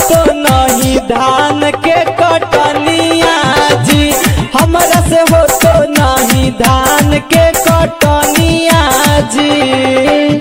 तो नहीं धान के कटनिया जी, हमरा से हो तो नहीं धान के कटनिया जी।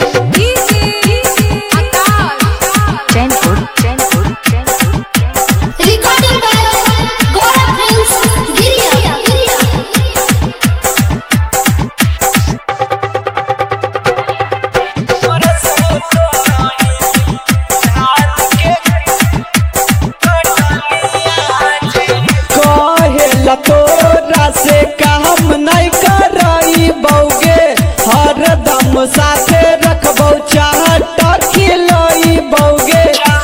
तोरा से काम नहीं करई बौगे, हरदम साथे रखबौ चाहत खिलई बौगे।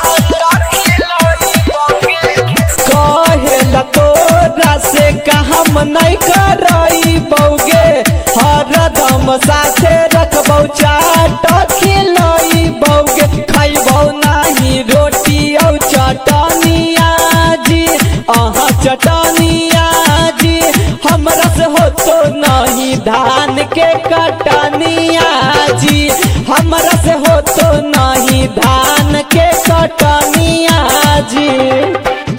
कहेला तोरा से काम नहीं करई बौगे, हरदम साथे रखबौ चाहत खिलई बौगे। खैबौ नहीं रोटी और चटनिया जी, अहाँ चटनिया जी, हमरा से हो तो नहीं धान के कटनिया जी, हमरा से हो तो नहीं धान के कटनिया जी।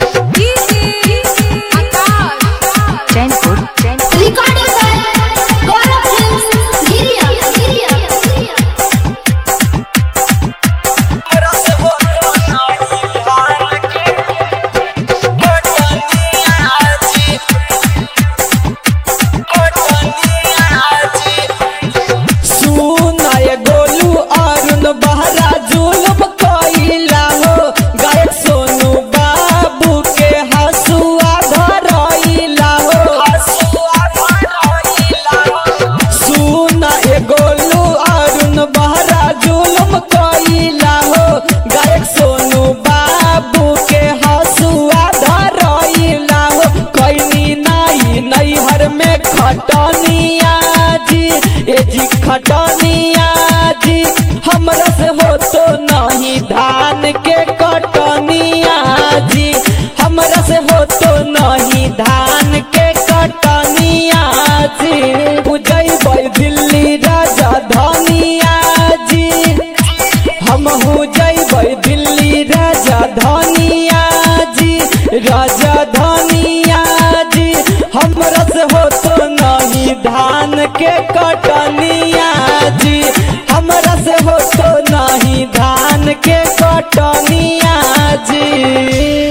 खटनिया जी, ए जी खटनिया जी, हमरा से हो तो नहीं धान के कटनिया जी, हमरा से हो तो नहीं धान के कटनिया जी। जइबै दिल्ली राजधानिया जी, हमहू जइबै दिल्ली राजधानिया जी, राजधानिया जी, हमरा से हो तो नहीं धान के कटनिया जी, हमरा से हो तो नहीं धान के कटनिया जी।